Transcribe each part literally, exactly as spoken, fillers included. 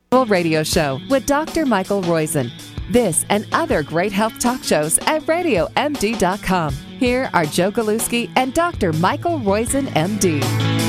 Radio Show with Doctor Michael Roizen. This and other great health talk shows at radio m d dot com. Here are Joe Galuski and Doctor Michael Roizen, M D.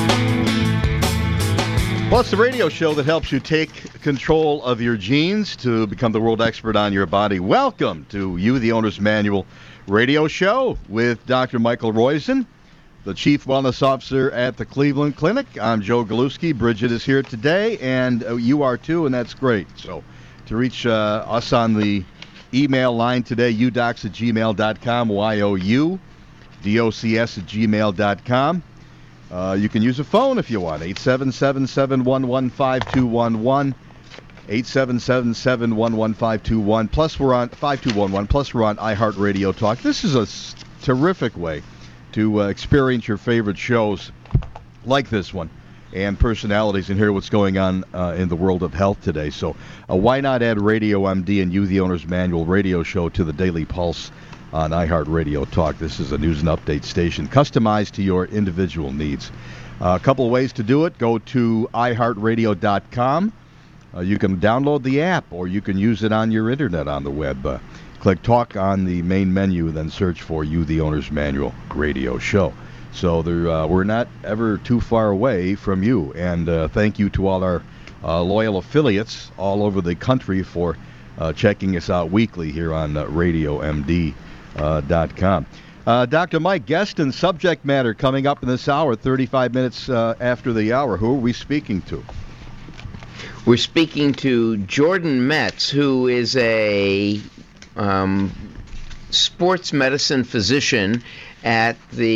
Well, it's the radio show that helps you take control of your genes to become the world expert on your body. Welcome to You, the Owner's Manual radio show with Doctor Michael Roizen, the Chief Wellness Officer at the Cleveland Clinic. I'm Joe Galuski. Bridget is here today, and uh, you are too, and that's great. So to reach uh, us on the email line today, u docs at gmail dot com, Y O U D O C S at gmail dot com. Uh, you can use a phone if you want, eight seven seven, seven one one, five two one one, eight seven seven, seven one one, five two one, plus we're on five two one one, plus we're on iHeartRadio Talk. This is a s- terrific way to uh, experience your favorite shows like this one and personalities and hear what's going on uh, in the world of health today. So uh, why not add Radio M D and You, the Owner's Manual radio show to the Daily Pulse on iHeartRadio Talk. This is a news and update station customized to your individual needs. Uh, a couple of ways to do it. Go to i heart radio dot com. Uh, you can download the app, or you can use it on your internet on the web. Uh, click Talk on the main menu, then search for You, the Owner's Manual radio show. So there, uh, we're not ever too far away from you. And uh, thank you to all our uh, loyal affiliates all over the country for uh, checking us out weekly here on uh, Radio M D. Uh, dot com. Uh, Doctor Mike, guest and subject matter coming up in this hour, thirty-five minutes uh, after the hour. Who are we speaking to? We're speaking to Jordan Metz, who is a um, sports medicine physician at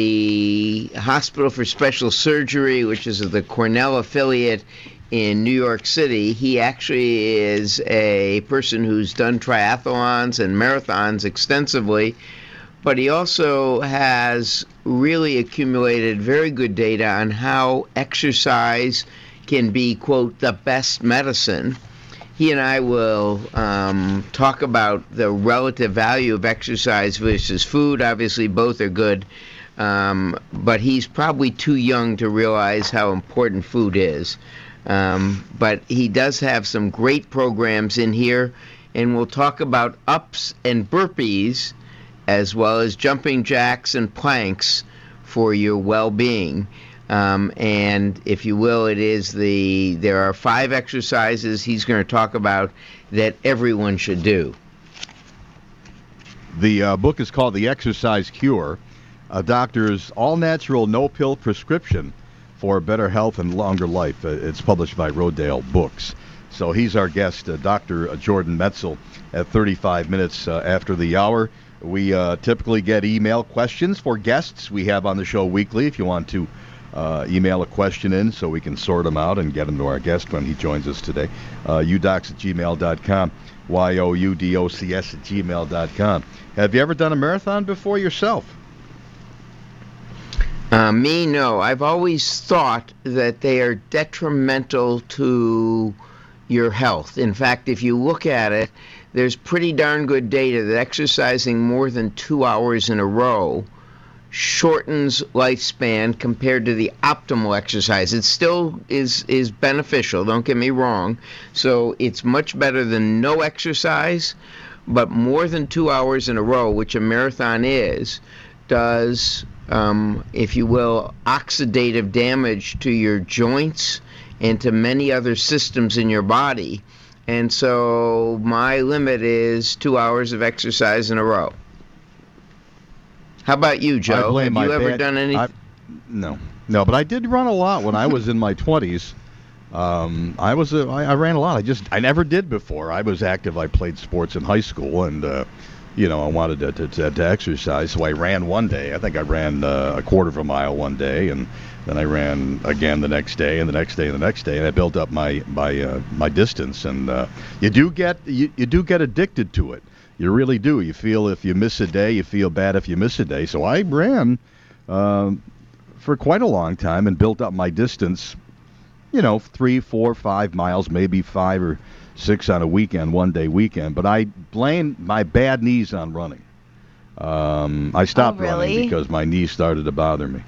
the Hospital for Special Surgery, which is the Cornell affiliate in New York City. He actually is a person who's done triathlons and marathons extensively, but he also has really accumulated very good data on how exercise can be, quote, the best medicine. He and I will um, talk about the relative value of exercise versus food. Obviously, both are good, um, but he's probably too young to realize how important food is. Um, but he does have some great programs in here, and we'll talk about ups and burpees as well as jumping jacks and planks for your well-being. Um, and if you will, it is the there are five exercises he's going to talk about that everyone should do. The uh, book is called The Exercise Cure, a doctor's all-natural, no-pill prescription for better health and longer life. Uh, it's published by Rodale Books. So he's our guest, uh, Doctor Jordan Metzel, at thirty-five minutes uh, after the hour. We uh, typically get email questions for guests we have on the show weekly. If you want to uh, email a question in so we can sort them out and get them to our guest when he joins us today, uh, u docs at gmail dot com, Y O U D O C S at gmail dot com. Have you ever done a marathon before yourself? Uh, me, no. I've always thought that they are detrimental to your health. In fact, if you look at it, there's pretty darn good data that exercising more than two hours in a row shortens lifespan compared to the optimal exercise. It still is, is beneficial, don't get me wrong. So it's much better than no exercise, but more than two hours in a row, which a marathon is, does... Um, if you will, oxidative damage to your joints and to many other systems in your body. And so my limit is two hours of exercise in a row. How about you, Joe? Have you ever bad, done anything? I, no. No, but I did run a lot when I was in my twenties. Um, I was a, I, I ran a lot. I just I never did before. I was active. I played sports in high school, and uh, you know, I wanted to, to, to, to exercise, so I ran one day. I think I ran uh, a quarter of a mile one day, and then I ran again the next day, and the next day, and the next day, and I built up my my uh, my distance. And uh, you do get you, you do get addicted to it. You really do. You feel if you miss a day, you feel bad if you miss a day. So I ran um, for quite a long time and built up my distance. You know, three, four, five miles, maybe five or six on a weekend, one day weekend. But I blame my bad knees on running. Um, I stopped oh, really? running because my knees started to bother me.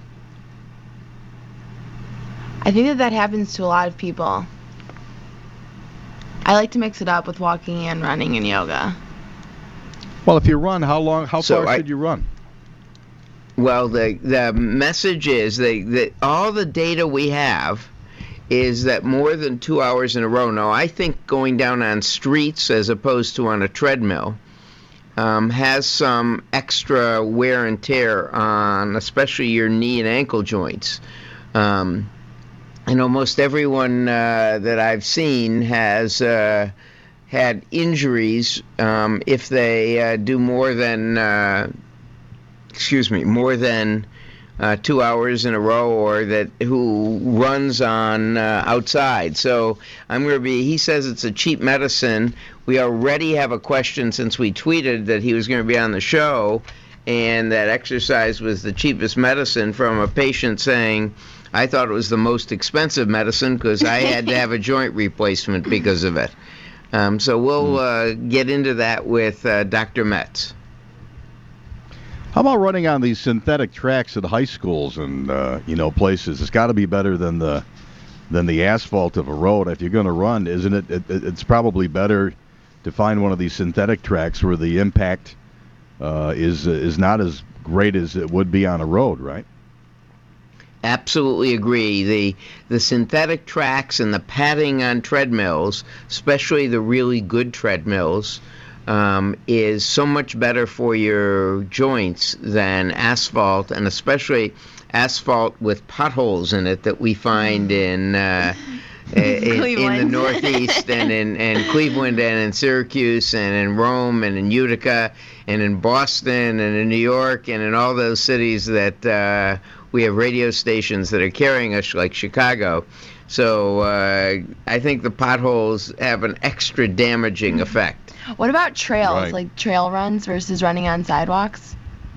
I think that that happens to a lot of people. I like to mix it up with walking and running and yoga. Well, if you run, how long? How So far I- should you run? Well, the the message is that, that all the data we have is that more than two hours in a row. Now, I think going down on streets as opposed to on a treadmill um, has some extra wear and tear on, especially your knee and ankle joints. Um, and almost everyone uh, that I've seen has uh, had injuries um, if they uh, do more than, uh, excuse me, more than Uh, two hours in a row, or that who runs on uh, outside. So I'm going to be, he says it's a cheap medicine. We already have a question since we tweeted that he was going to be on the show, and that exercise was the cheapest medicine, from a patient saying, I thought it was the most expensive medicine because I had to have a joint replacement because of it. Um, so we'll uh, get into that with uh, Doctor Metz. How about running on these synthetic tracks at high schools and uh, you know places? It's got to be better than the than the asphalt of a road. If you're going to run, isn't it, it? It's probably better to find one of these synthetic tracks where the impact uh, is is not as great as it would be on a road, right? Absolutely agree. The the synthetic tracks and the padding on treadmills, especially the really good treadmills, um, is so much better for your joints than asphalt, and especially asphalt with potholes in it that we find in uh, in, in the Northeast and in and Cleveland and in Syracuse and in Rome and in Utica and in Boston and in New York and in all those cities that uh, we have radio stations that are carrying us, like Chicago. So uh, I think the potholes have an extra damaging effect. What about trails, Right. like trail runs versus running on sidewalks?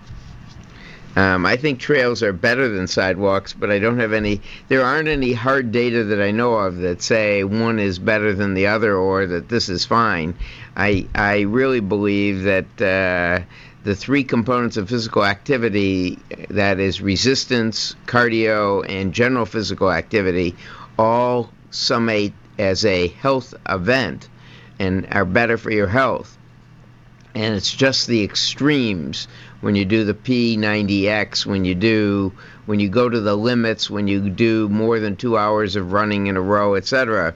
Um, I think trails are better than sidewalks, but I don't have any, there aren't any hard data that I know of that say one is better than the other or that this is fine. I, I really believe that uh, the three components of physical activity, that is resistance, cardio, and general physical activity, all summate as a health event and are better for your health. And it's just the extremes, when you do the P ninety X, when you do, when you go to the limits, when you do more than two hours of running in a row, et cetera,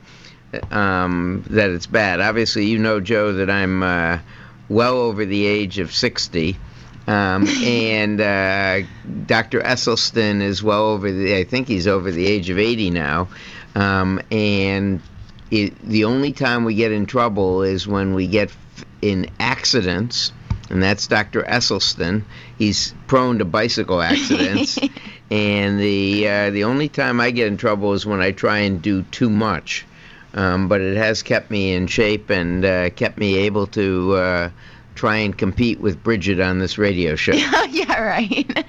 um, that it's bad. Obviously, you know, Joe, that I'm uh, well over the age of sixty, um, and uh, Doctor Esselstyn is well over the, I think he's over the age of eighty now, um, and it, the only time we get in trouble is when we get f- in accidents, and that's Doctor Esselstyn. He's prone to bicycle accidents, and the uh, the only time I get in trouble is when I try and do too much. Um, but it has kept me in shape and uh, kept me able to uh, try and compete with Bridget on this radio show. Yeah, right.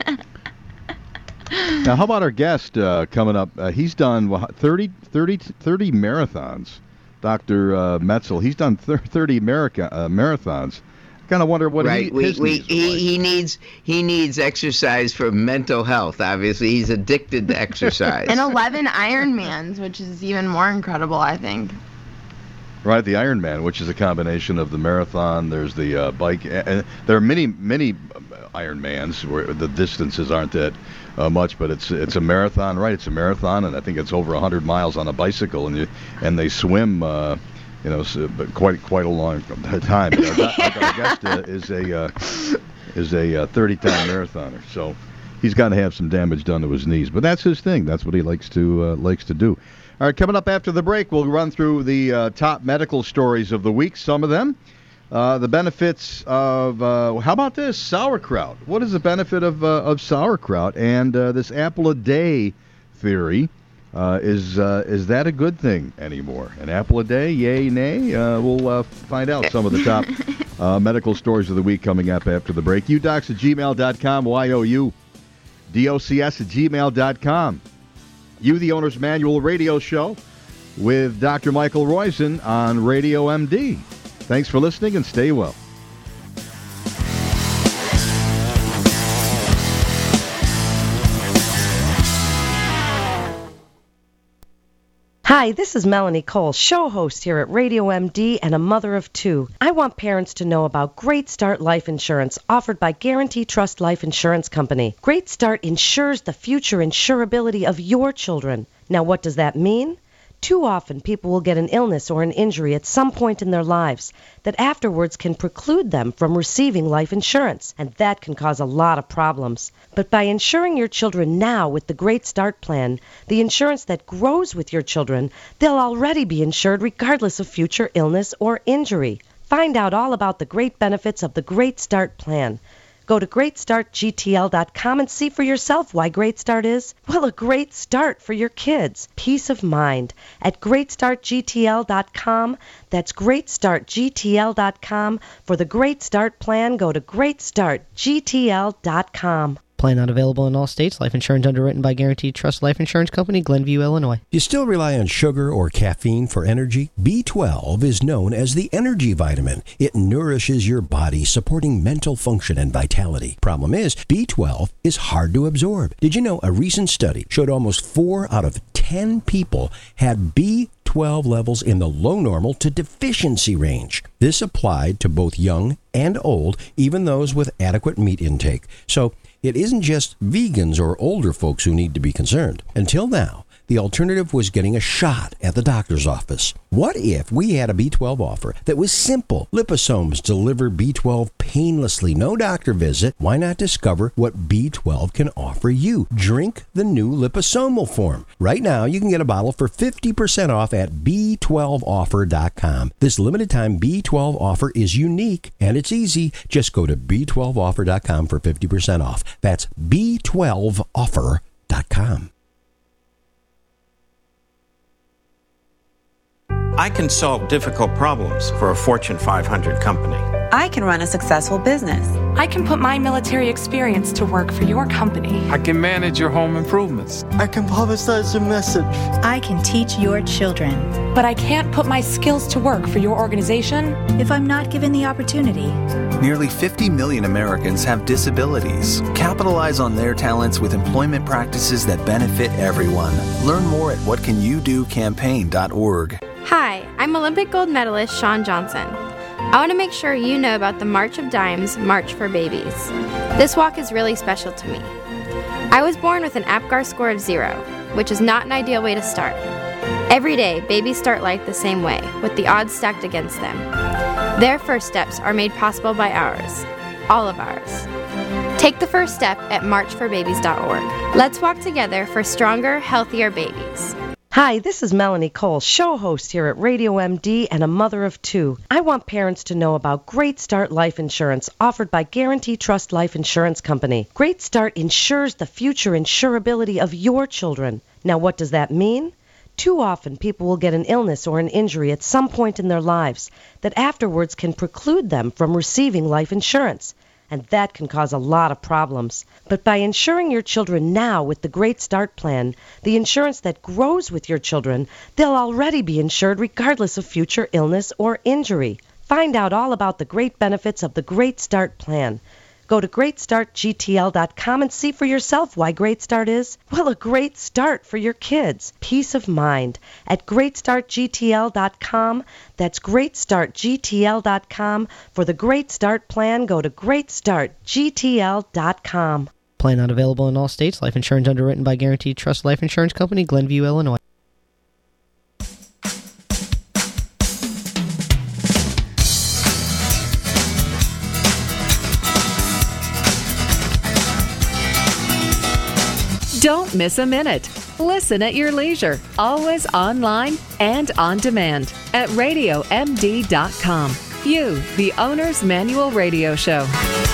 Now, how about our guest uh, coming up? Uh, he's done wha- thirty, thirty, thirty marathons. Doctor Uh, Metzel, he's done thir- thirty America, uh, marathons. I kind of wonder what right. he, we, his we, needs are he, like. he needs he needs exercise for mental health. Obviously, he's addicted to exercise. And eleven Ironmans, which is even more incredible, I think. Right, the Ironman, which is a combination of the marathon. There's the uh, bike. And there are many, many Ironmans where the distances aren't that uh, much, but it's it's a marathon, right? It's a marathon, and I think it's over one hundred miles on a bicycle, and you and they swim, uh, you know, so, but quite quite a long time. Our, our, our guest uh, is a uh, is a uh, thirty-time marathoner, so he's got to have some damage done to his knees, but that's his thing. That's what he likes to uh, likes to do. All right, coming up after the break, we'll run through the uh, top medical stories of the week, some of them. Uh, the benefits of, uh, how about this, sauerkraut? What is the benefit of uh, of sauerkraut? And uh, this apple a day theory, uh, is uh, is that a good thing anymore? An apple a day, yay, nay? Uh, we'll uh, find out some of the top uh, medical stories of the week coming up after the break. U docs at gmail dot com, Y O U D O C S at gmail dot com. You, the Owner's Manual radio show with Doctor Michael Roizen on Radio M D. Thanks for listening and stay well. Hi, this is Melanie Cole, show host here at Radio M D and a mother of two. I want parents to know about Great Start Life Insurance offered by Guarantee Trust Life Insurance Company. Great Start insures the future insurability of your children. Now, what does that mean? Too often, people will get an illness or an injury at some point in their lives that afterwards can preclude them from receiving life insurance, and that can cause a lot of problems. But by insuring your children now with the Great Start Plan, the insurance that grows with your children, they'll already be insured regardless of future illness or injury. Find out all about the great benefits of the Great Start Plan. Go to great start G T L dot com and see for yourself why Great Start is, well, a great start for your kids. Peace of mind. At great start G T L dot com, that's great start G T L dot com. For the Great Start Plan, go to great start G T L dot com. Plan not available in all states. Life insurance underwritten by Guaranteed Trust Life Insurance Company, Glenview, Illinois. Do you still rely on sugar or caffeine for energy? B twelve is known as the energy vitamin. It nourishes your body, supporting mental function and vitality. Problem is, B twelve is hard to absorb. Did you know a recent study showed almost four out of ten people had B twelve levels in the low normal to deficiency range? This applied to both young and old, even those with adequate meat intake. So, it isn't just vegans or older folks who need to be concerned. Until now, the alternative was getting a shot at the doctor's office. What if we had a B twelve offer that was simple? Liposomes deliver B twelve painlessly, no doctor visit. Why not discover what B twelve can offer you? Drink the new liposomal form. Right now, you can get a bottle for fifty percent off at B twelve offer dot com. This limited time B twelve offer is unique and it's easy. Just go to B twelve offer dot com for fifty percent off. That's B twelve offer dot com. I can solve difficult problems for a Fortune five hundred company. I can run a successful business. I can put my military experience to work for your company. I can manage your home improvements. I can publicize a message. I can teach your children. But I can't put my skills to work for your organization if I'm not given the opportunity. Nearly fifty million Americans have disabilities. Capitalize on their talents with employment practices that benefit everyone. Learn more at what can you do campaign dot org. Hi, I'm Olympic gold medalist Shawn Johnson. I want to make sure you know about the March of Dimes March for Babies. This walk is really special to me. I was born with an APGAR score of zero, which is not an ideal way to start. Every day, babies start life the same way, with the odds stacked against them. Their first steps are made possible by ours, all of ours. Take the first step at march for babies dot org. Let's walk together for stronger, healthier babies. Hi, this is Melanie Cole, show host here at Radio M D and a mother of two. I want parents to know about Great Start Life Insurance offered by Guarantee Trust Life Insurance Company. Great Start insures the future insurability of your children. Now, what does that mean? Too often, people will get an illness or an injury at some point in their lives that afterwards can preclude them from receiving life insurance. And that can cause a lot of problems. But by insuring your children now with the Great Start Plan, the insurance that grows with your children, they'll already be insured regardless of future illness or injury. Find out all about the great benefits of the Great Start Plan. Go to great start G T L dot com and see for yourself why Great Start is, well, a great start for your kids. Peace of mind. At great start G T L dot com, that's great start G T L dot com. For the Great Start Plan, go to great start G T L dot com. Plan not available in all states. Life insurance underwritten by Guaranteed Trust Life Insurance Company, Glenview, Illinois. Don't miss a minute. Listen at your leisure, always online and on demand at radio M D dot com. You, the Owner's Manual Radio Show.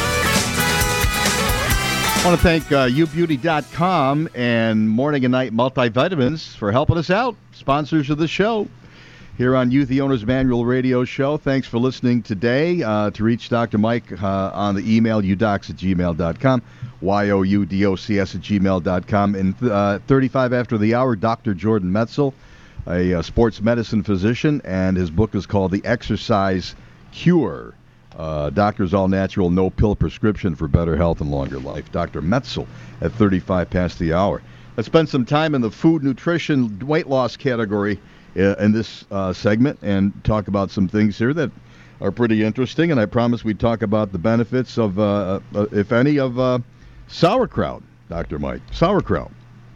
I want to thank uh, you beauty dot com and Morning and Night Multivitamins for helping us out, sponsors of the show. Here on You, the Owner's Manual Radio Show. Thanks for listening today. Uh, to reach Doctor Mike uh, on the email, u docs at gmail dot com, Y O U D O C S at gmail dot com. And uh, thirty-five after the hour, Doctor Jordan Metzel, a uh, sports medicine physician, and his book is called The Exercise Cure. Uh, doctor's all-natural, no-pill prescription for better health and longer life. Doctor Metzel at thirty-five past the hour. let's spend some time in the food, nutrition, weight loss category uh, in this uh, segment and talk about some things here that are pretty interesting. And I promised we'd talk about the benefits of, uh, uh, if any, of uh, sauerkraut, Doctor Mike. Sauerkraut.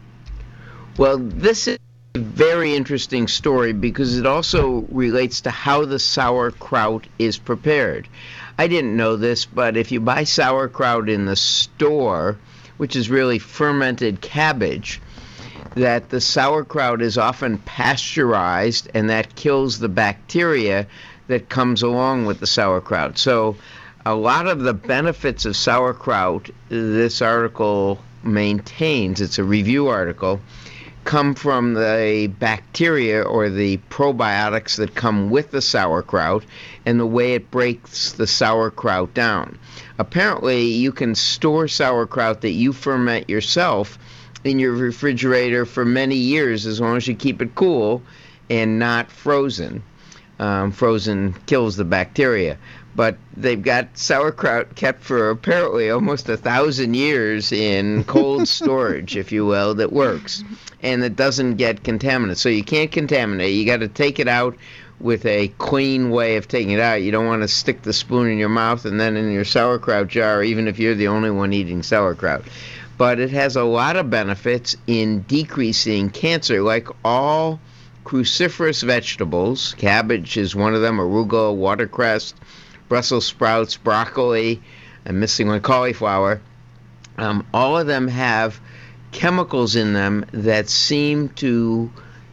Well, this is a very interesting story because it also relates to how the sauerkraut is prepared. I didn't know this, but if you buy sauerkraut in the store, which is really fermented cabbage, that the sauerkraut is often pasteurized, and that kills the bacteria that comes along with the sauerkraut. So a lot of the benefits of sauerkraut, this article maintains, it's a review article, come from the bacteria or the probiotics that come with the sauerkraut and the way it breaks the sauerkraut down. Apparently, you can store sauerkraut that you ferment yourself in your refrigerator for many years as long as you keep it cool and not frozen. Um, frozen kills the bacteria. But they've got sauerkraut kept for apparently almost a thousand years in cold storage, if you will, that works. And that doesn't get contaminated. So you can't contaminate. You got to take it out with a clean way of taking it out. You don't want to stick the spoon in your mouth and then in your sauerkraut jar, even if you're the only one eating sauerkraut. But it has a lot of benefits in decreasing cancer, like all cruciferous vegetables. Cabbage is one of them, arugula, watercress, Brussels sprouts, broccoli, I'm missing one, cauliflower. Um, all of them have chemicals in them that seem to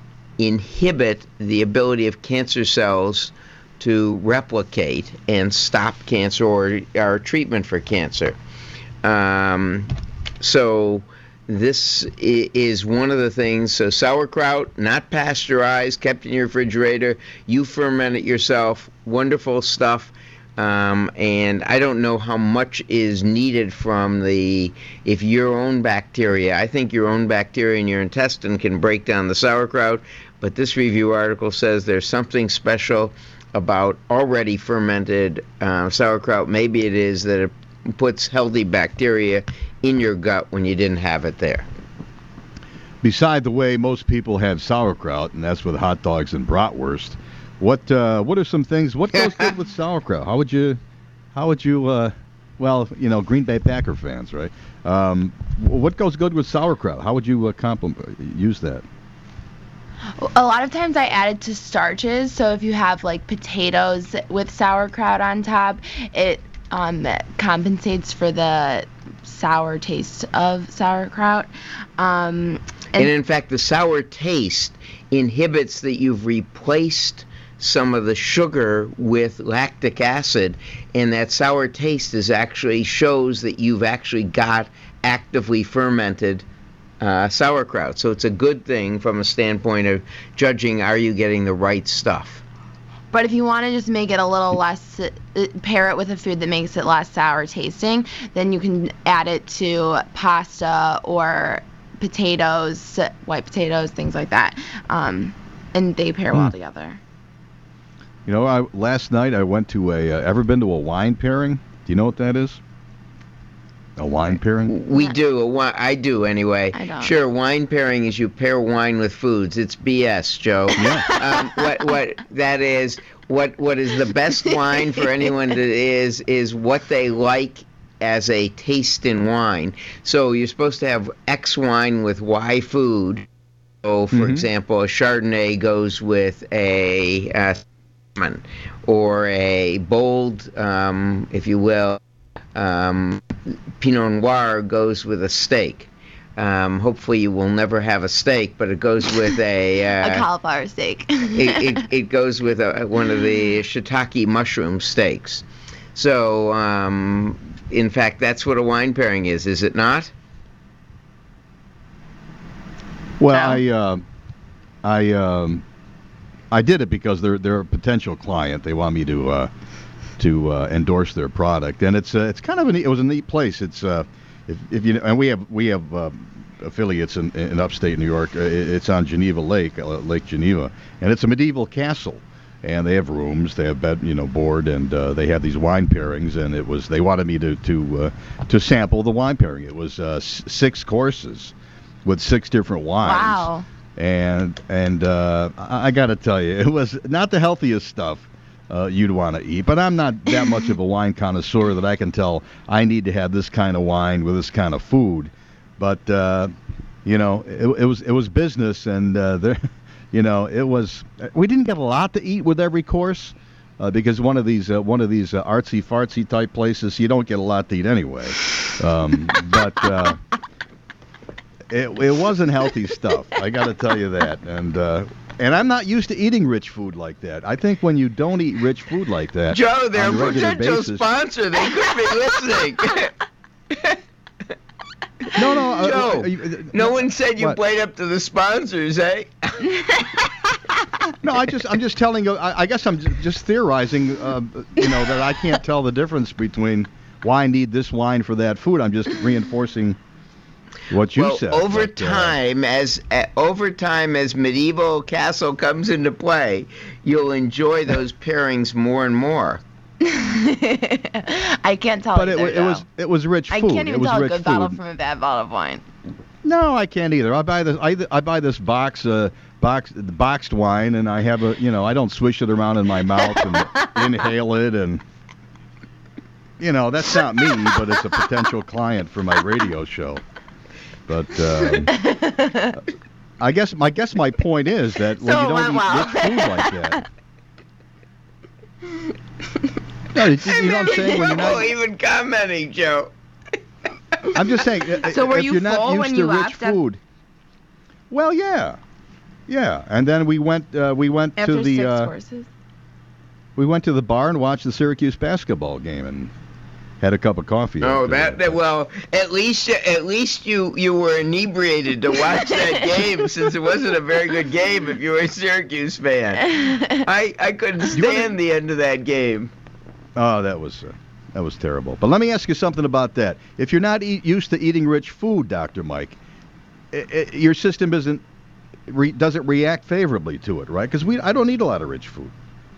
inhibit the ability of cancer cells to replicate and stop cancer or, or treatment for cancer. Um, so this is one of the things. So sauerkraut, not pasteurized, kept in your refrigerator. You ferment it yourself. Wonderful stuff. Um, and I don't know how much is needed from the, if your own bacteria, I think your own bacteria in your intestine can break down the sauerkraut, but this review article says there's something special about already fermented uh, sauerkraut. Maybe it is that it puts healthy bacteria in your gut when you didn't have it there. Beside the way most people have sauerkraut, and that's with hot dogs and bratwurst, What uh, what are some things? What goes good with sauerkraut? How would you, how would you? Uh, well, you know, Green Bay Packer fans, right? Um, what goes good with sauerkraut? How would you uh, compliment, use that? A lot of times I add it to starches. So if you have like potatoes with sauerkraut on top, it um, compensates for the sour taste of sauerkraut. Um, and, and in fact, the sour taste inhibits that you've replaced some of the sugar with lactic acid, and that sour taste is actually shows that you've actually got actively fermented uh, sauerkraut. So it's a good thing from a standpoint of judging, are you getting the right stuff? But if you want to just make it a little less, uh, pair it with a food that makes it less sour tasting, then you can add it to pasta or potatoes, white potatoes, things like that, um, and they pair well mm. together. You know, I, last night I went to a. Uh, ever been to a wine pairing? Do you know what that is? A wine pairing? We do. A wi- I do anyway. I don't. Sure, wine pairing is you pair wine with foods. It's B S, Joe. Yeah. um, what what that is? What what is the best wine for anyone that is is what they like as a taste in wine. So you're supposed to have X wine with Y food. So, for mm-hmm. example, a Chardonnay goes with a uh, salmon, or a bold, um, if you will, um, Pinot Noir goes with a steak. Um, hopefully you will never have a steak, but it goes with a... Uh, a cauliflower steak. it, it, it goes with a, one of the shiitake mushroom steaks. So, um, in fact, that's what a wine pairing is, is it not? Well, I, uh, I, um, I did it because they're they're a potential client. They want me to uh, to uh, endorse their product, and it's uh, it's kind of a neat, it was a neat place. It's uh, if, if you and we have we have uh, affiliates in, in upstate New York. It's on Geneva Lake, uh, Lake Geneva, and it's a medieval castle. And they have rooms, they have bed, you know, board, and uh, they have these wine pairings. And it was they wanted me to to uh, to sample the wine pairing. It was uh, s- six courses. with six different wines. Wow. And and uh, I, I got to tell you, it was not the healthiest stuff uh, you'd want to eat. But I'm not that much of a wine connoisseur that I can tell I need to have this kind of wine with this kind of food. But uh, you know, it, it was it was business, and uh, there, you know, it was. We didn't get a lot to eat with every course. Uh, because one of these uh, one of these uh, artsy fartsy type places, you don't get a lot to eat anyway. Um, but uh, it it wasn't healthy stuff. I got to tell you that. And uh, and I'm not used to eating rich food like that. I think when you don't eat rich food like that, Joe, they're on a a regular potential basis, sponsor. They could be listening. No, no, uh, Joe. uh, uh, no one said you what? played up to the sponsors, eh? No, I just I'm just telling you. I, I guess I'm j- just theorizing. Uh, you know that I can't tell the difference between why I need this wine for that food. I'm just reinforcing what you well, said. over but, uh, time, as uh, over time as Medieval Castle comes into play, you'll enjoy those pairings more and more. I can't tell. But either, it, it was it was rich food. I can't even it was tell a rich good food. bottle from a bad bottle of wine. No, I can't either. I buy this. I, I buy this box, uh, box, boxed wine, and I have a. You know, I don't swish it around in my mouth and inhale it, and you know, that's not me, but it's a potential client for my radio show. But uh, I guess my guess my point is that when So you don't eat well. rich food like that. No, you, you know what I'm saying? When you're Trouble not, even commenting, Joe. I'm just saying. So were if you you're not full used when to you rich left? food. Well, yeah, yeah, and then we went. Uh, we went After to the. six Uh, courses? we went to the bar and watched the Syracuse basketball game and had a cup of coffee. Oh, after that, that well, at least at least you you were inebriated to watch that game, since it wasn't a very good game if you were a Syracuse fan. I I couldn't stand the end of that game. Oh, that was uh, that was terrible. But let me ask you something about that. If you're not eat, used to eating rich food, Doctor Mike, it, it, your system isn't re, doesn't react favorably to it, right? Because we I don't eat a lot of rich food.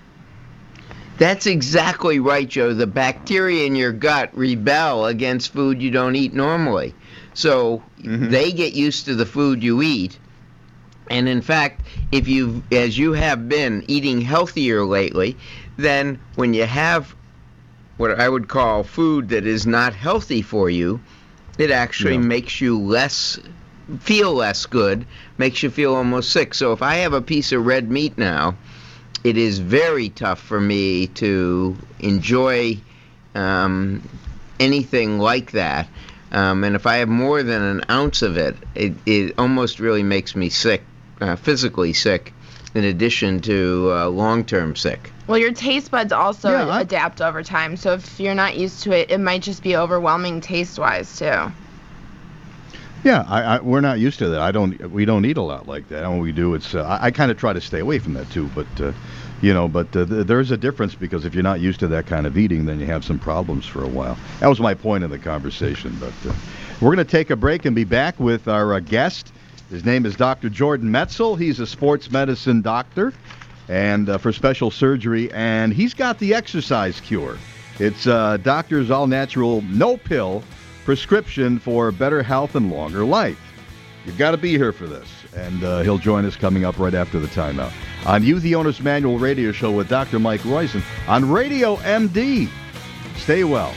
That's exactly right, Joe. The bacteria in your gut rebel against food you don't eat normally. So mm-hmm. they get used to the food you eat. And in fact, if you, as you have been, eating healthier lately, then when you have what I would call food that is not healthy for you, it actually Yeah. makes you less, feel less good, makes you feel almost sick. So if I have a piece of red meat now, it is very tough for me to enjoy um, anything like that. Um, and if I have more than an ounce of it, it, it almost really makes me sick, uh, physically sick, in addition to uh, long-term sick. Well, your taste buds also Yeah, I- adapt over time. So if you're not used to it, it might just be overwhelming taste-wise too. Yeah, I, I, we're not used to that. I don't. We don't eat a lot like that. And when we do, it's. Uh, I, I kind of try to stay away from that too. But, uh, you know, but uh, th- there's a difference, because if you're not used to that kind of eating, then you have some problems for a while. That was my point in the conversation. But uh, we're going to take a break and be back with our uh, guest. His name is Doctor Jordan Metzl. He's a sports medicine doctor, and uh, for special surgery, and he's got the exercise cure. It's uh, doctor's all-natural, no-pill prescription for better health and longer life. You've got to be here for this. And uh, he'll join us coming up right after the timeout on You, the Owner's Manual radio show with Doctor Mike Roizen on Radio M D. Stay well.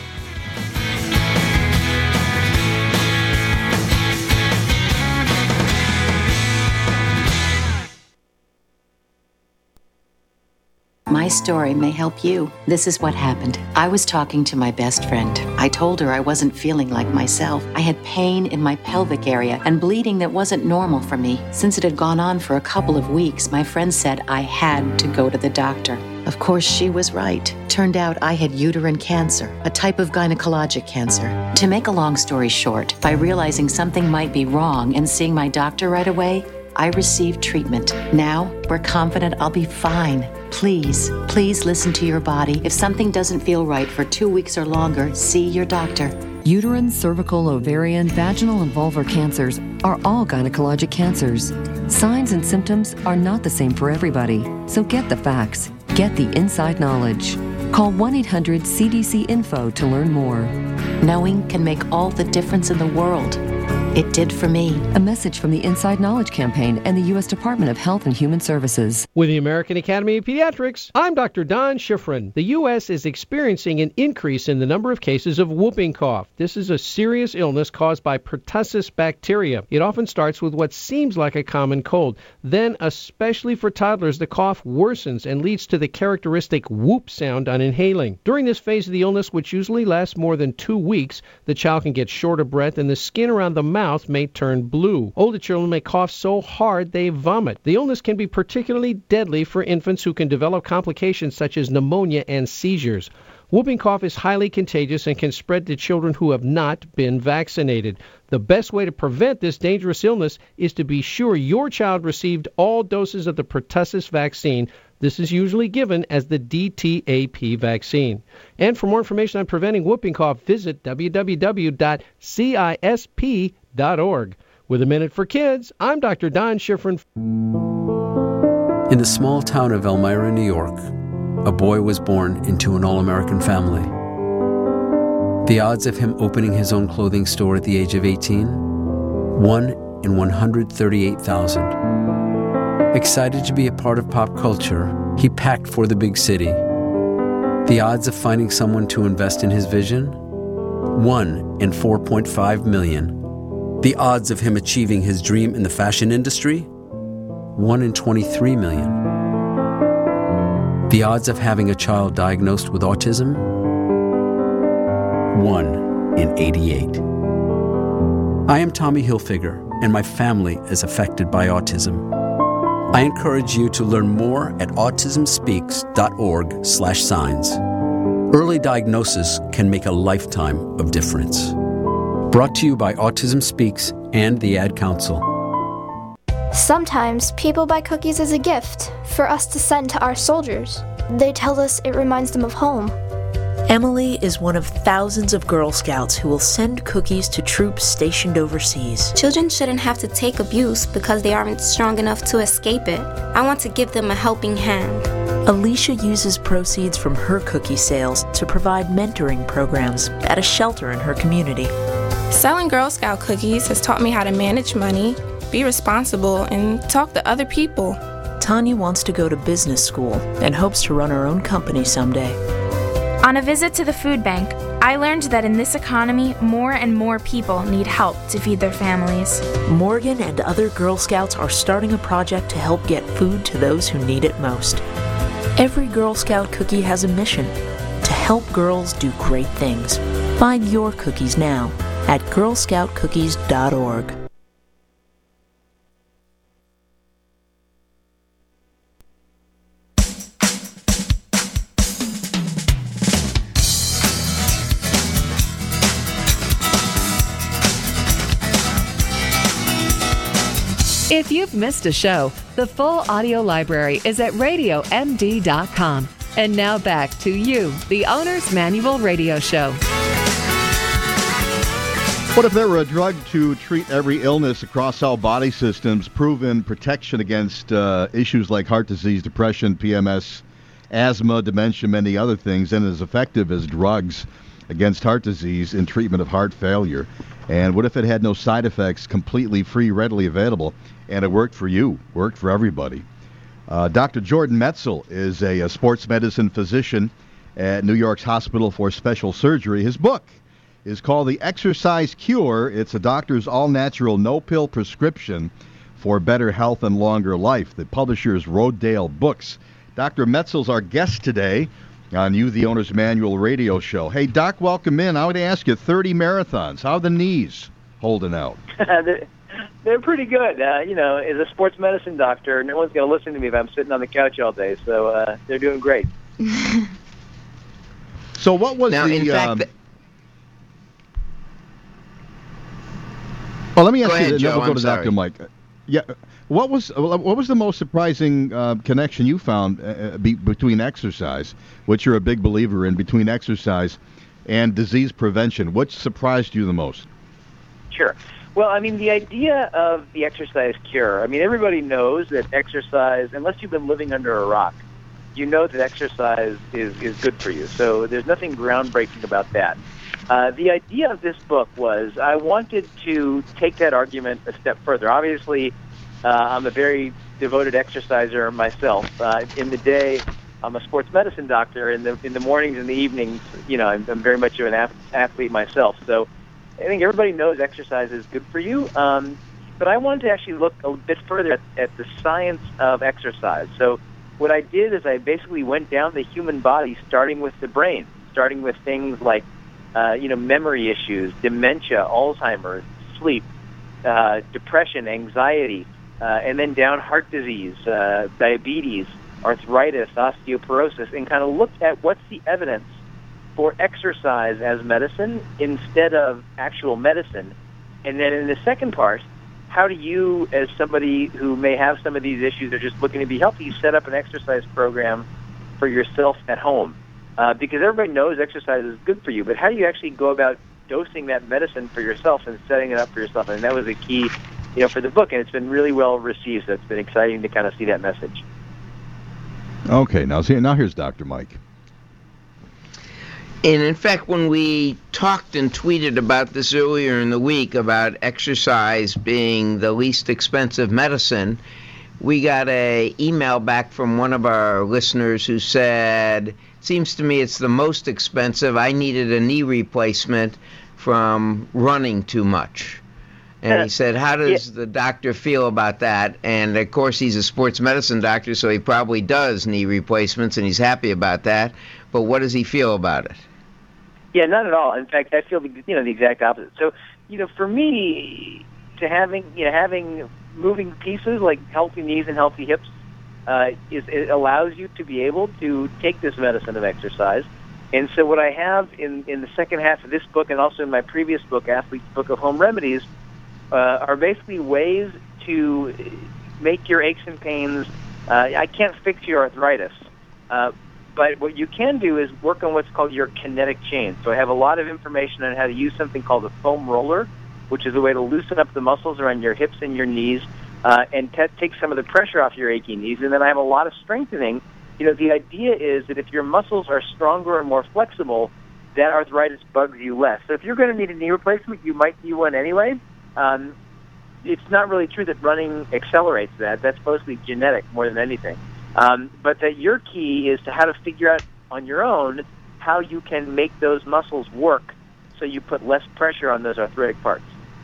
My story may help you. This is what happened. I was talking to my best friend. I told her I wasn't feeling like myself. I had pain in my pelvic area and bleeding that wasn't normal for me. Since it had gone on for a couple of weeks, my friend said I had to go to the doctor. Of course, she was right. Turned out I had uterine cancer, a type of gynecologic cancer. To make a long story short, by realizing something might be wrong and seeing my doctor right away, I received treatment. Now, we're confident I'll be fine. Please, please listen to your body. If something doesn't feel right for two weeks or longer, see your doctor. Uterine, cervical, ovarian, vaginal, and vulvar cancers are all gynecologic cancers. Signs and symptoms are not the same for everybody, so get the facts. Get the inside knowledge. Call one eight hundred C D C info to learn more. Knowing can make all the difference in the world. It did for me. A message from the Inside Knowledge Campaign and the U S Department of Health and Human Services. With the American Academy of Pediatrics, I'm Doctor Don Schifrin. The U S is experiencing an increase in the number of cases of whooping cough. This is a serious illness caused by pertussis bacteria. It often starts with what seems like a common cold. Then, especially for toddlers, the cough worsens and leads to the characteristic whoop sound on inhaling. During this phase of the illness, which usually lasts more than two weeks, the child can get short of breath and the skin around the mouth may turn blue. Older children may cough so hard they vomit. The illness can be particularly deadly for infants who can develop complications such as pneumonia and seizures. Whooping cough is highly contagious and can spread to children who have not been vaccinated. The best way to prevent this dangerous illness is to be sure your child received all doses of the pertussis vaccine. This is usually given as the D T A P vaccine. And for more information on preventing whooping cough, visit w w w dot cisp dot org. With a Minute for Kids, I'm Doctor Don Schifrin. In the small town of Elmira, New York, a boy was born into an all-American family. The odds of him opening his own clothing store at the age of eighteen? one in one hundred thirty-eight thousand. Excited to be a part of pop culture, he packed for the big city. The odds of finding someone to invest in his vision? one in four point five million. The odds of him achieving his dream in the fashion industry? one in twenty-three million. The odds of having a child diagnosed with autism? one in eighty-eight. I am Tommy Hilfiger, and my family is affected by autism. I encourage you to learn more at autism speaks dot org slash signs. Early diagnosis can make a lifetime of difference. Brought to you by Autism Speaks and the Ad Council. Sometimes people buy cookies as a gift for us to send to our soldiers. They tell us it reminds them of home. Emily is one of thousands of Girl Scouts who will send cookies to troops stationed overseas. Children shouldn't have to take abuse because they aren't strong enough to escape it. I want to give them a helping hand. Alicia uses proceeds from her cookie sales to provide mentoring programs at a shelter in her community. Selling Girl Scout cookies has taught me how to manage money, be responsible, and talk to other people. Tanya wants to go to business school and hopes to run her own company someday. On a visit to the food bank, I learned that in this economy, more and more people need help to feed their families. Morgan and other Girl Scouts are starting a project to help get food to those who need it most. Every Girl Scout cookie has a mission: to help girls do great things. Find your cookies now at girl scout cookies dot org. If you've missed a show, the full audio library is at radio m d dot com. And now back to you, the Owner's Manual Radio Show. What if there were a drug to treat every illness across all body systems, proven protection against uh, issues like heart disease, depression, P M S, asthma, dementia, many other things, and as effective as drugs against heart disease in treatment of heart failure? And what if it had no side effects, completely free, readily available, and it worked for you, worked for everybody? Uh, Doctor Jordan Metzl is a, a sports medicine physician at New York's Hospital for Special Surgery. His book is called The Exercise Cure. It's a doctor's all-natural, no-pill prescription for better health and longer life. The publisher is Rodale Books. Doctor Metzl's our guest today on You, the Owner's Manual Radio Show. Hey, Doc, welcome in. I would ask you, thirty marathons. How are the knees holding out? they're, they're pretty good. Uh, you know, as a sports medicine doctor, no one's going to listen to me if I'm sitting on the couch all day, so uh, they're doing great. So what was now, the... in fact, um, th- well, let me ask Go you, ahead, then Joe, we'll go I'm to sorry. Doctor Mike. Yeah, what was what was the most surprising uh, connection you found uh, be, between exercise, which you're a big believer in, between exercise and disease prevention? What surprised you the most? Sure. Well, I mean, the idea of the exercise cure, I mean, everybody knows that exercise, unless you've been living under a rock, you know that exercise is, is good for you. So there's nothing groundbreaking about that. Uh, the idea of this book was I wanted to take that argument a step further. Obviously, uh, I'm a very devoted exerciser myself. Uh, in the day, I'm a sports medicine doctor. In the in the mornings and the evenings, you know, I'm, I'm very much of an ath- athlete myself. So I think everybody knows exercise is good for you. Um, but I wanted to actually look a bit further at, at the science of exercise. So what I did is I basically went down the human body, starting with the brain, starting with things like Uh, you know, memory issues, dementia, Alzheimer's, sleep, uh, depression, anxiety, uh, and then down heart disease, uh, diabetes, arthritis, osteoporosis, and kind of looked at what's the evidence for exercise as medicine instead of actual medicine. And then in the second part, how do you, as somebody who may have some of these issues or just looking to be healthy, set up an exercise program for yourself at home? Uh, because everybody knows exercise is good for you, but how do you actually go about dosing that medicine for yourself and setting it up for yourself? And that was the key, you know, for the book, and it's been really well received. So it's been exciting to kind of see that message. Okay, now see, now here's Doctor Mike. And in fact, when we talked and tweeted about this earlier in the week about exercise being the least expensive medicine, we got a email back from one of our listeners who said, seems to me it's the most expensive. I needed a knee replacement from running too much. And he said, how does yeah. the doctor feel about that? And, of course, he's a sports medicine doctor, so he probably does knee replacements, and he's happy about that. But what does he feel about it? Yeah, not at all. In fact, I feel the, you know, the exact opposite. So, you know, for me, to having, you know, having moving pieces like healthy knees and healthy hips, Uh, is, it allows you to be able to take this medicine of exercise. And so what I have in, in the second half of this book and also in my previous book, Athlete's Book of Home Remedies, uh, are basically ways to make your aches and pains. Uh, I can't fix your arthritis, uh, but what you can do is work on what's called your kinetic chain. So I have a lot of information on how to use something called a foam roller, which is a way to loosen up the muscles around your hips and your knees, Uh, and t- take some of the pressure off your aching knees. And then I have a lot of strengthening. You know, the idea is that if your muscles are stronger and more flexible, that arthritis bugs you less. So if you're going to need a knee replacement, you might need one anyway. Um, it's not really true that running accelerates that. That's mostly genetic more than anything. Um, but that your key is to how to figure out on your own how you can make those muscles work so you put less pressure on those arthritic parts.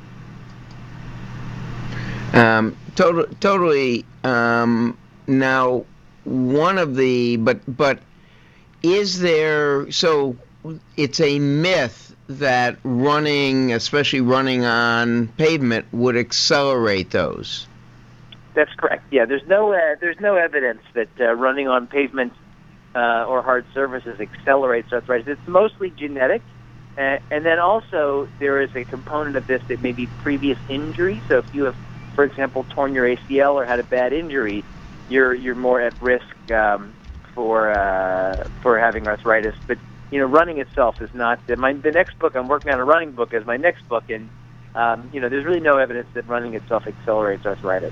Um, total, totally. Um, now, one of the, but but is there? So it's a myth that running, especially running on pavement, would accelerate those. That's correct. Yeah, there's no uh, there's no evidence that uh, running on pavement uh, or hard surfaces accelerates arthritis. It's mostly genetic, uh, and then also there is a component of this that may be previous injury. So if you have, for example, torn your A C L or had a bad injury, you're you're more at risk um, for uh, for having arthritis. But you know, running itself is not. My, the next book I'm working on, a running book, is my next book, and um, you know, there's really no evidence that running itself accelerates arthritis.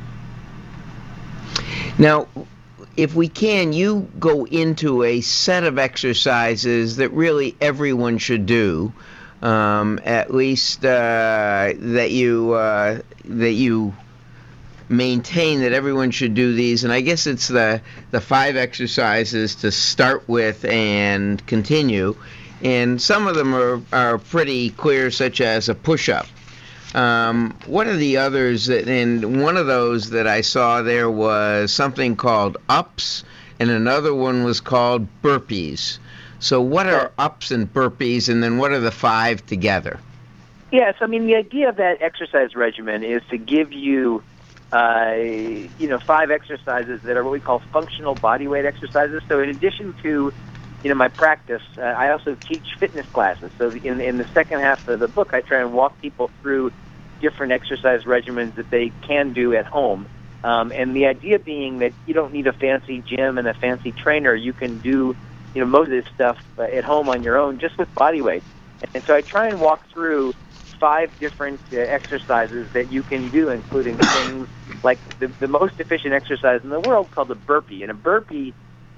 Now, if we can, you go into a set of exercises that really everyone should do. Um, at least uh, that you uh, that you maintain that everyone should do these, and I guess it's the the five exercises to start with and continue, and some of them are, are pretty clear, such as a push-up. Um, what are the others? That, and one of those that I saw there was something called ups, and another one was called burpees. So what are ups and burpees, and then what are the five together? Yes, I mean, the idea of that exercise regimen is to give you, uh, you know, five exercises that are what we call functional body weight exercises. So in addition to, you know, my practice, uh, I also teach fitness classes. So in, in the second half of the book, I try and walk people through different exercise regimens that they can do at home. Um, and the idea being that you don't need a fancy gym and a fancy trainer. You can do, you know, most of this stuff uh, at home on your own, just with body weight. And so I try and walk through five different uh, exercises that you can do, including things like the, the most efficient exercise in the world called a burpee. And a burpee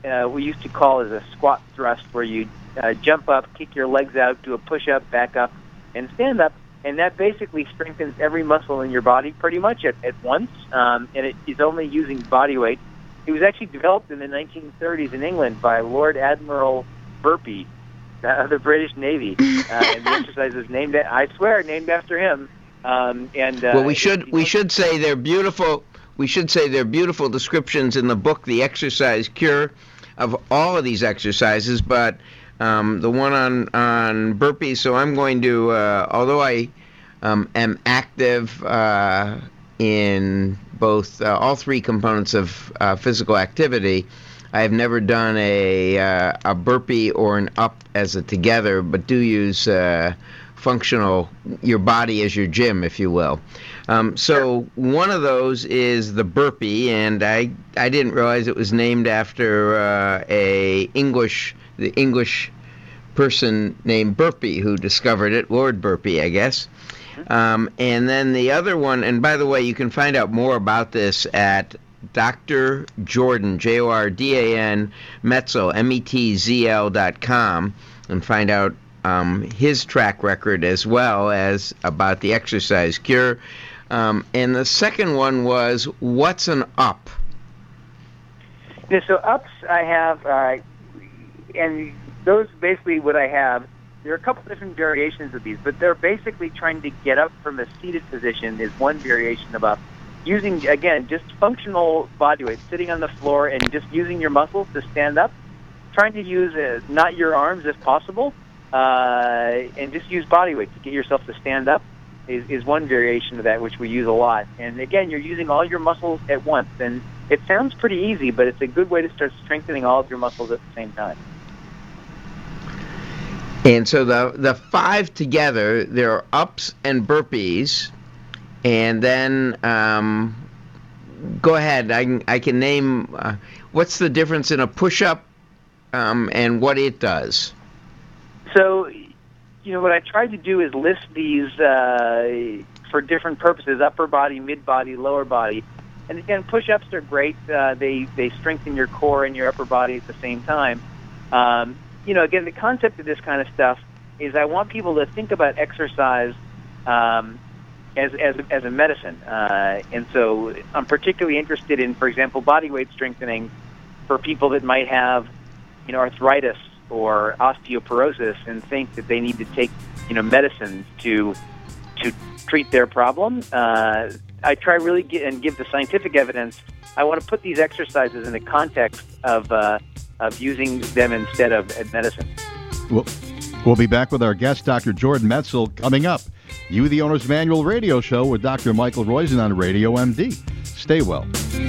uh, we used to call as a squat thrust, where you uh, jump up, kick your legs out, do a push-up, back up, and stand up. And that basically strengthens every muscle in your body pretty much at, at once, um, and it is only using body weight. It was actually developed in the nineteen thirties in England by Lord Admiral Burpee uh, of the British Navy, uh, and the exercise is named, I swear, named after him. Um, and uh, well, we should we should say they're beautiful. We should say they're beautiful descriptions in the book, The Exercise Cure, of all of these exercises, but um, the one on on burpees. So I'm going to, uh, although I um, am active uh, in both uh, all three components of uh, physical activity, I have never done a uh, a burpee or an up as a together, but do use uh, functional, your body as your gym, if you will. Um, so one of those is the burpee, and I I didn't realize it was named after uh, a English the English person named Burpee who discovered it, Lord Burpee, I guess. Um, and then the other one, and by the way, you can find out more about this at Doctor Jordan, J O R D A N, Metzl, M E T Z L dot com, and find out um, his track record as well as about the exercise cure. Um, and the second one was, what's an up? Yeah, so ups I have, uh, and those basically what I have. There are a couple different variations of these, but they're basically trying to get up from a seated position is one variation of up. Using, again, just functional body weight, sitting on the floor and just using your muscles to stand up, trying to use uh, not your arms if possible, uh, and just use body weight to get yourself to stand up is, is one variation of that, which we use a lot. And again, you're using all your muscles at once, and it sounds pretty easy, but it's a good way to start strengthening all of your muscles at the same time. And so the the five together, there are ups and burpees, and then um, go ahead. I can I can name uh, what's the difference in a push-up um, and what it does. So, you know, what I tried to do is list these uh, for different purposes: upper body, mid body, lower body. And again, push-ups are great. Uh, they they strengthen your core and your upper body at the same time. Um, You know, again, the concept of this kind of stuff is I want people to think about exercise um, as, as, as a medicine. Uh, and so I'm particularly interested in, for example, body weight strengthening for people that might have, you know, arthritis or osteoporosis and think that they need to take, you know, medicines to to treat their problem. Uh, I try really get, and give the scientific evidence. I want to put these exercises in the context of uh, of using them instead of medicine. We'll, we'll be back with our guest, Doctor Jordan Metzl, coming up. You, the Owner's Manual radio show with Doctor Michael Roizen on Radio M D. Stay well.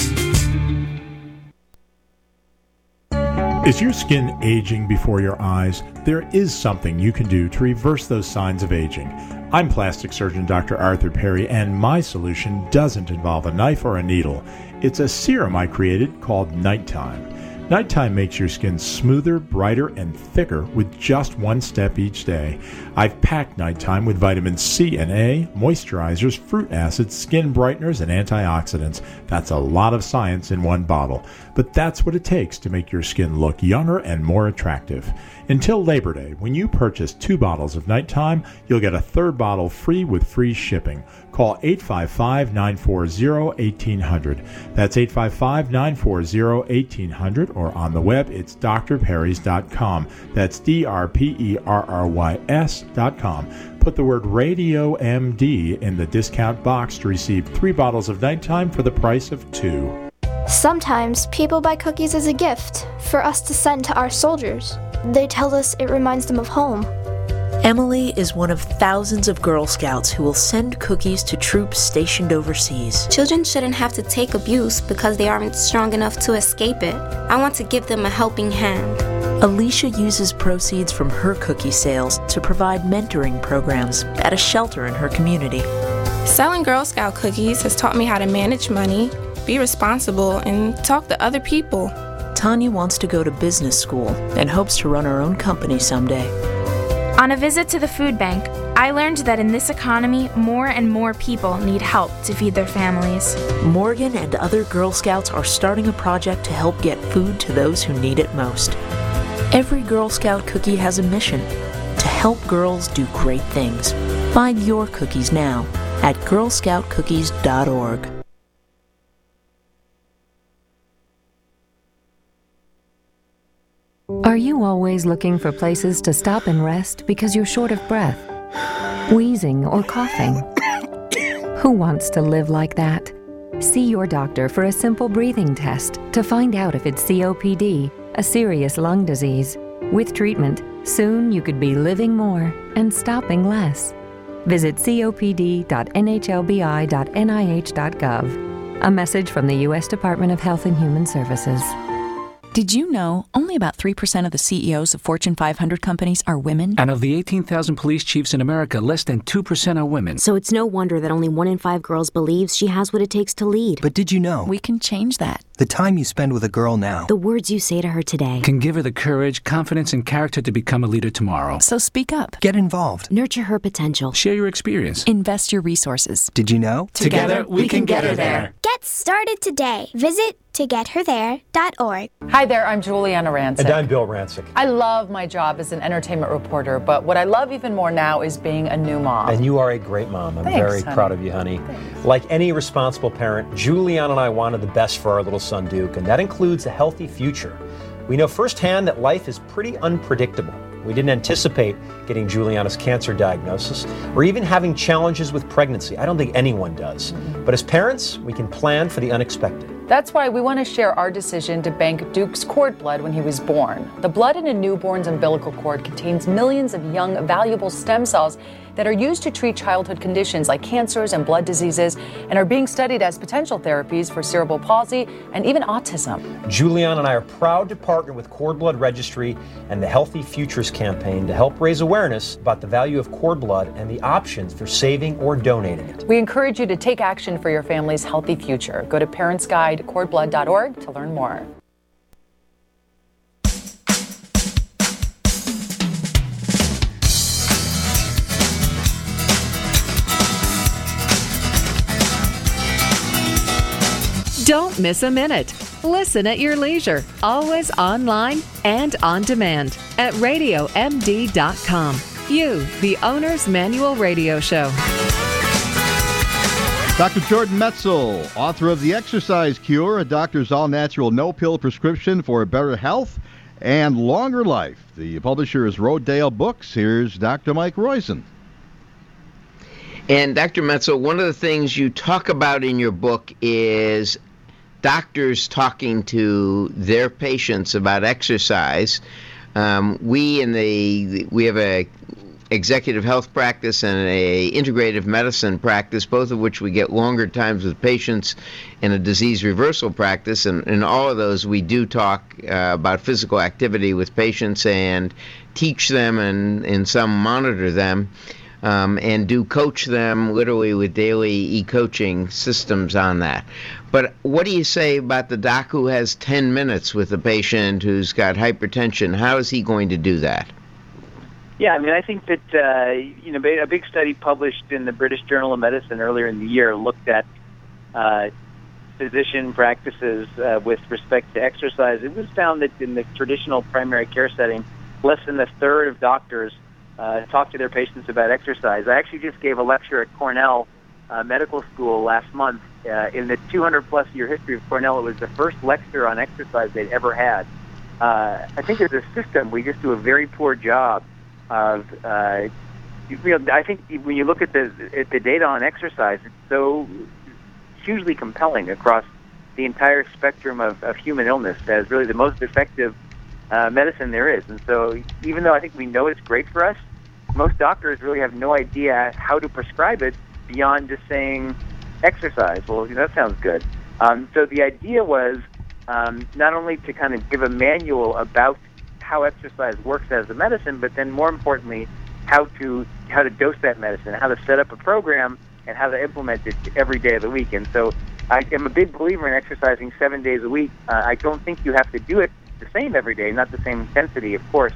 Is your skin aging before your eyes? There is something you can do to reverse those signs of aging. I'm plastic surgeon Doctor Arthur Perry, and my solution doesn't involve a knife or a needle. It's a serum I created called Nighttime. Nighttime makes your skin smoother, brighter, and thicker with just one step each day. I've packed Nighttime with vitamin C and A, moisturizers, fruit acids, skin brighteners, and antioxidants. That's a lot of science in one bottle. But that's what it takes to make your skin look younger and more attractive. Until Labor Day, when you purchase two bottles of Nighttime, you'll get a third bottle free with free shipping. Call eight five five, nine four zero, one eight zero zero. That's eight five five, nine four zero, one eight zero zero, or on the web, it's d r perrys dot com. That's D R P E R R Y S dot com. Put the word Radio M D in the discount box to receive three bottles of Nighttime for the price of two. Sometimes people buy cookies as a gift for us to send to our soldiers. They tell us it reminds them of home. Emily is one of thousands of Girl Scouts who will send cookies to troops stationed overseas. Children shouldn't have to take abuse because they aren't strong enough to escape it. I want to give them a helping hand. Alicia uses proceeds from her cookie sales to provide mentoring programs at a shelter in her community. Selling Girl Scout cookies has taught me how to manage money, be responsible, and talk to other people. Tanya wants to go to business school and hopes to run her own company someday. On a visit to the food bank, I learned that in this economy, more and more people need help to feed their families. Morgan and other Girl Scouts are starting a project to help get food to those who need it most. Every Girl Scout cookie has a mission to help girls do great things. Find your cookies now at girl scout cookies dot org. Are you always looking for places to stop and rest because you're short of breath, wheezing, or coughing? Who wants to live like that? See your doctor for a simple breathing test to find out if it's C O P D, a serious lung disease. With treatment, soon you could be living more and stopping less. Visit copd dot n h l b i dot n i h dot gov. A message from the U S Department of Health and Human Services. Did you know only about three percent of the C E Os of Fortune five hundred companies are women? And of the eighteen thousand police chiefs in America, less than two percent are women. So it's no wonder that only one in five girls believes she has what it takes to lead. But did you know? We can change that. The time you spend with a girl now, the words you say to her today, can give her the courage, confidence, and character to become a leader tomorrow. So speak up. Get involved. Nurture her potential. Share your experience. Invest your resources. Did you know? Together, Together we can get her there. Get started today. Visit to get her there dot org. Hi there, I'm Juliana Rancic. And I'm Bill Rancic. I love my job as an entertainment reporter, but what I love even more now is being a new mom. And you are a great mom. I'm Thanks, very honey. proud of you, honey. Thanks. Like any responsible parent, Juliana and I wanted the best for our little son, Duke, and that includes a healthy future. We know firsthand that life is pretty unpredictable. We didn't anticipate getting Juliana's cancer diagnosis or even having challenges with pregnancy. I don't think anyone does. Mm-hmm. But as parents, we can plan for the unexpected. That's why we want to share our decision to bank Duke's cord blood when he was born. The blood in a newborn's umbilical cord contains millions of young, valuable stem cells that are used to treat childhood conditions like cancers and blood diseases and are being studied as potential therapies for cerebral palsy and even autism. Juliana and I are proud to partner with Cord Blood Registry and the Healthy Futures campaign to help raise awareness about the value of cord blood and the options for saving or donating it. We encourage you to take action for your family's healthy future. Go to parents guide cord blood dot org to learn more. Don't miss a minute. Listen at your leisure, always online and on demand at radio m d dot com. You, the Owner's Manual Radio Show. Doctor Jordan Metzl, author of The Exercise Cure, a doctor's all-natural, no-pill prescription for better health and longer life. The publisher is Rodale Books. Here's Doctor Mike Roizen. And Doctor Metzl, one of the things you talk about in your book is doctors talking to their patients about exercise. Um, we in the we have a executive health practice and a integrative medicine practice, both of which we get longer times with patients, and a disease reversal practice. And in all of those, we do talk uh, about physical activity with patients and teach them and in some monitor them. Um, and do coach them literally with daily e-coaching systems on that. But what do you say about the doc who has ten minutes with a patient who's got hypertension? How is he going to do that? Yeah, I mean, I think that, uh, you know, a big study published in the British Journal of Medicine earlier in the year looked at uh, physician practices uh, with respect to exercise. It was found that in the traditional primary care setting, less than a third of doctors Uh, talk to their patients about exercise. I actually just gave a lecture at Cornell uh, Medical School last month. Uh, in the two hundred plus year history of Cornell, it was the first lecture on exercise they'd ever had. Uh, I think as a system, we just do a very poor job of, uh, you know, I think when you look at the, at the data on exercise, it's so hugely compelling across the entire spectrum of, of human illness as really the most effective Uh, medicine there is. And so even though I think we know it's great for us, most doctors really have no idea how to prescribe it beyond just saying exercise. Well, you know, that sounds good. Um, so the idea was um, not only to kind of give a manual about how exercise works as a medicine, but then more importantly, how to how to dose that medicine, how to set up a program, and how to implement it every day of the week. And so I am a big believer in exercising seven days a week. Uh, I don't think you have to do it the same every day, not the same intensity, of course,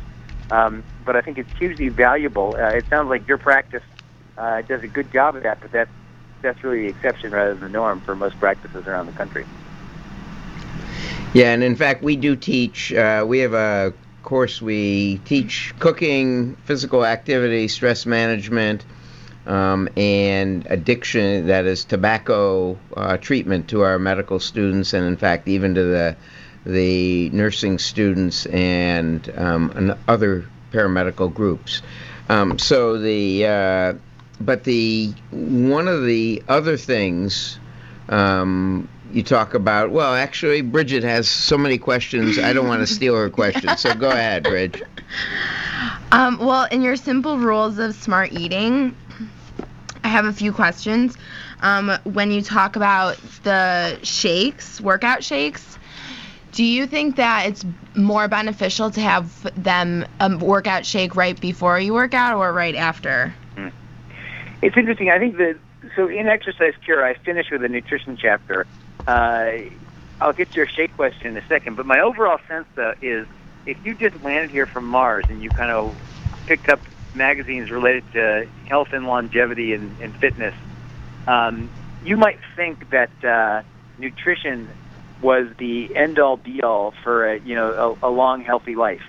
Um, but I think it's hugely valuable. Uh, it sounds like your practice uh, does a good job of that, but that's, that's really the exception rather than the norm for most practices around the country. Yeah, and in fact, we do teach, uh, we have a course, we teach cooking, physical activity, stress management, um, and addiction, that is tobacco uh, treatment to our medical students, and in fact, even to the the nursing students and, um, and other paramedical groups. Um, so the, uh, but the, one of the other things, um, you talk about, well, actually, Bridget has so many questions. I don't want to steal her questions, so go ahead, Bridget. Um, well, in your simple rules of smart eating, I have a few questions. Um, when you talk about the shakes, workout shakes, do you think that it's more beneficial to have them a workout shake right before you work out or right after? It's interesting. I think that, so in Exercise Cure, I finish with a nutrition chapter. Uh, I'll get to your shake question in a second, but my overall sense uh, is if you just landed here from Mars and you kind of picked up magazines related to health and longevity and, and fitness, um, you might think that uh, nutrition was the end-all, be-all for a, you know a, a long, healthy life.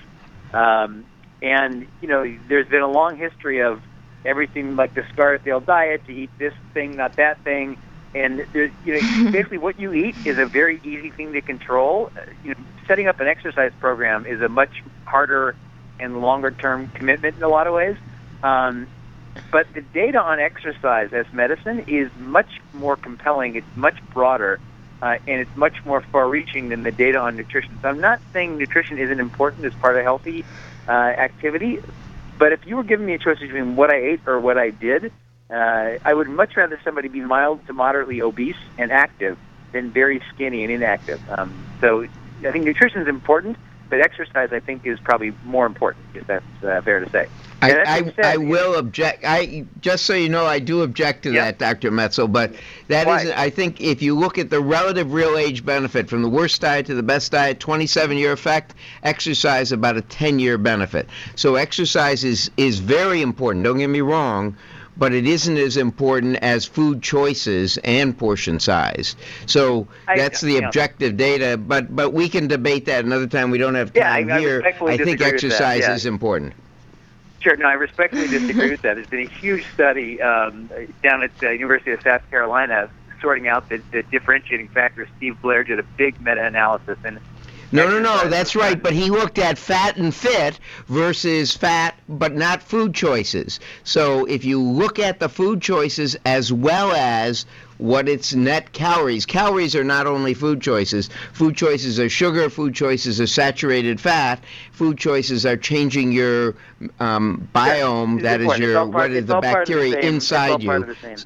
Um, and you know, there's been a long history of everything like the Scarsdale diet, to eat this thing, not that thing. And there's, you know, basically what you eat is a very easy thing to control. Uh, you know, setting up an exercise program is a much harder and longer-term commitment in a lot of ways. Um, but the data on exercise as medicine is much more compelling. It's much broader, uh, and it's much more far-reaching than the data on nutrition. So I'm not saying nutrition isn't important as part of healthy uh, activity, but if you were giving me a choice between what I ate or what I did, uh, I would much rather somebody be mild to moderately obese and active than very skinny and inactive. Um, so I think nutrition is important, but exercise, I think, is probably more important, if that's uh, fair to say. I, I, said, I will object. I just so you know, I do object to yep. that, Doctor Metzl. But that Why? isn't. I think if you look at the relative real age benefit from the worst diet to the best diet, twenty-seven year effect. Exercise about a ten year benefit. So exercise is is very important. Don't get me wrong. But it isn't as important as food choices and portion size. So I, that's the yeah. objective data. But but we can debate that another time. We don't have time yeah, I, here. I, I think exercise yeah. is important. Sure. No, I respectfully disagree with that. There's been a huge study um, down at the University of South Carolina sorting out the, the differentiating factors. Steve Blair did a big meta-analysis. And No, no, no, that's right. But he looked at fat and fit versus fat but not food choices. So if you look at the food choices as well as what its net calories, calories are not only food choices. Food choices are sugar, food choices are saturated fat, food choices are changing your um, biome, that is your, what is the bacteria inside you.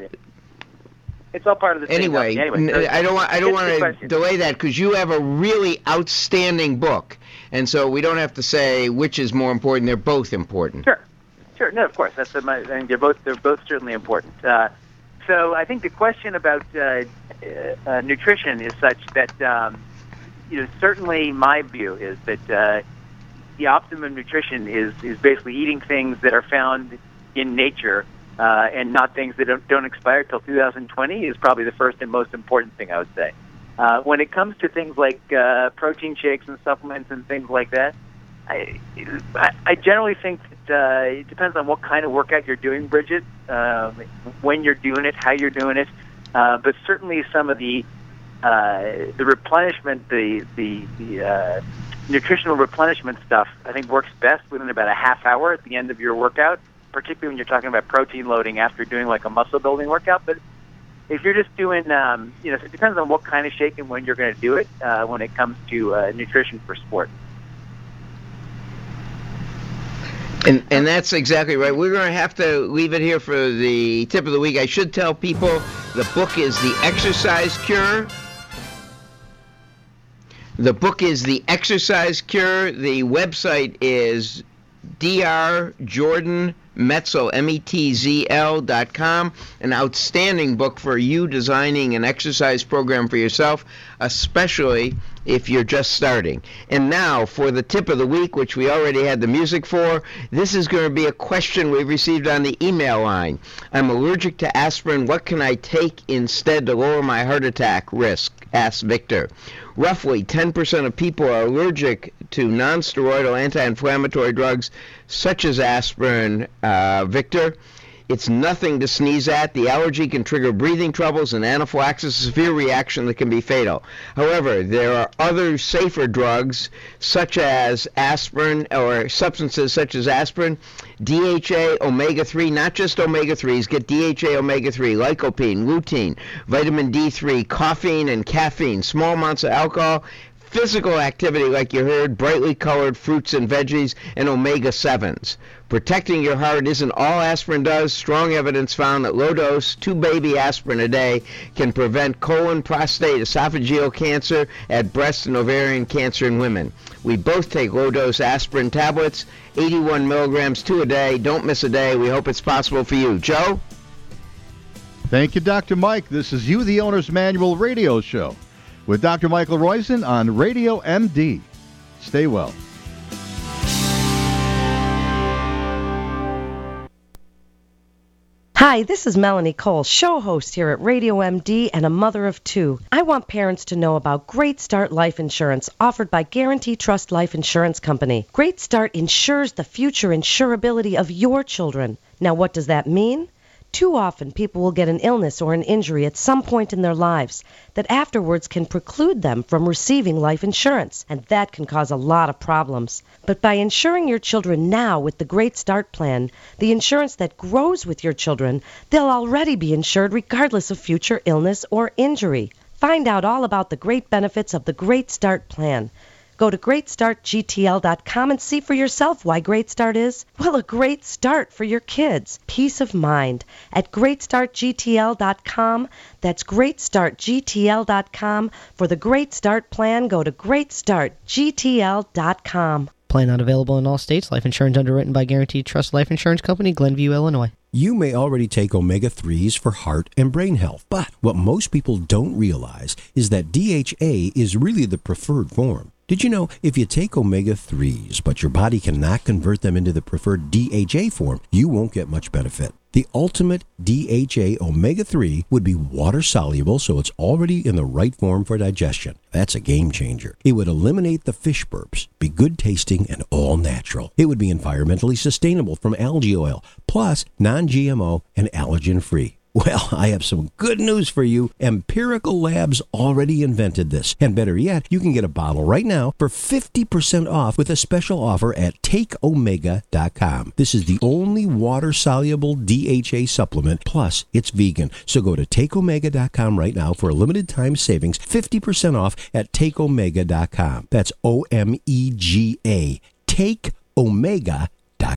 It's all part of the same anyway, anyway so I don't want I don't want to delay that because you have a really outstanding book, and so we don't have to say which is more important. They're both important. Sure, sure. No, of course. That's the, I mean, they're both they're both certainly important. Uh, so I think the question about uh, uh, nutrition is such that um, you know certainly my view is that uh, the optimum nutrition is is basically eating things that are found in nature. Uh, and not things that don't, don't expire till two thousand twenty is probably the first and most important thing I would say. Uh, when it comes to things like uh, protein shakes and supplements and things like that, I, I generally think that uh, it depends on what kind of workout you're doing, Bridget, um, when you're doing it, how you're doing it. Uh, but certainly some of the uh, the replenishment, the the, the uh, nutritional replenishment stuff, I think works best within about a half hour at the end of your workout, particularly when you're talking about protein loading after doing like a muscle building workout. But if you're just doing, um, you know, it depends on what kind of shake and when you're going to do it uh, when it comes to uh, nutrition for sport. And and that's exactly right. We're going to have to leave it here for the tip of the week. I should tell people the book is The Exercise Cure. The book is The Exercise Cure. The website is Doctor Jordan Metzl, M E T Z L dot com, an outstanding book for you designing an exercise program for yourself, especially if you're just starting. And now for the tip of the week, which we already had the music for. This is going to be a question we've received on the email line. I'm allergic to aspirin. What can I take instead to lower my heart attack risk? Asked Victor. Roughly ten percent of people are allergic to non-steroidal anti-inflammatory drugs such as aspirin, uh, Victor. It's nothing to sneeze at. The allergy can trigger breathing troubles and anaphylaxis, a severe reaction that can be fatal. However, there are other safer drugs such as aspirin or substances such as aspirin, D H A, omega three, not just omega threes, get D H A, omega three, lycopene, lutein, vitamin D three, coffee and caffeine, small amounts of alcohol, physical activity like you heard, brightly colored fruits and veggies, and omega sevens. Protecting your heart isn't all aspirin does. Strong evidence found that low-dose, two-baby aspirin a day can prevent colon, prostate, esophageal cancer, and breast and ovarian cancer in women. We both take low-dose aspirin tablets, eighty-one milligrams, two a day. Don't miss a day. We hope it's possible for you. Joe? Thank you, Doctor Mike. This is You, the Owner's Manual radio show with Doctor Michael Roizen on Radio M D. Stay well. Hi, this is Melanie Cole, show host here at Radio M D and a mother of two. I want parents to know about Great Start Life Insurance offered by Guarantee Trust Life Insurance Company. Great Start insures the future insurability of your children. Now, what does that mean? Too often, people will get an illness or an injury at some point in their lives that afterwards can preclude them from receiving life insurance, and that can cause a lot of problems. But by insuring your children now with the Great Start Plan, the insurance that grows with your children, they'll already be insured regardless of future illness or injury. Find out all about the great benefits of the Great Start Plan. Go to great start G T L dot com and see for yourself why Great Start is, well, a great start for your kids. Peace of mind at great start G T L dot com. That's great start G T L dot com. For the Great Start Plan, go to great start G T L dot com. Plan not available in all states. Life insurance underwritten by Guarantee Trust Life Insurance Company, Glenview, Illinois. You may already take omega threes for heart and brain health, but what most people don't realize is that D H A is really the preferred form. Did you know if you take omega threes, but your body cannot convert them into the preferred D H A form, you won't get much benefit? The ultimate D H A omega three would be water soluble, so it's already in the right form for digestion. That's a game changer. It would eliminate the fish burps, be good tasting and all natural. It would be environmentally sustainable from algae oil, plus non-G M O and allergen free. Well, I have some good news for you. Empirical Labs already invented this. And better yet, you can get a bottle right now for fifty percent off with a special offer at take omega dot com. This is the only water-soluble D H A supplement, plus it's vegan. So go to take omega dot com right now for a limited time savings, fifty percent off at take omega dot com. That's O M E G A. take omega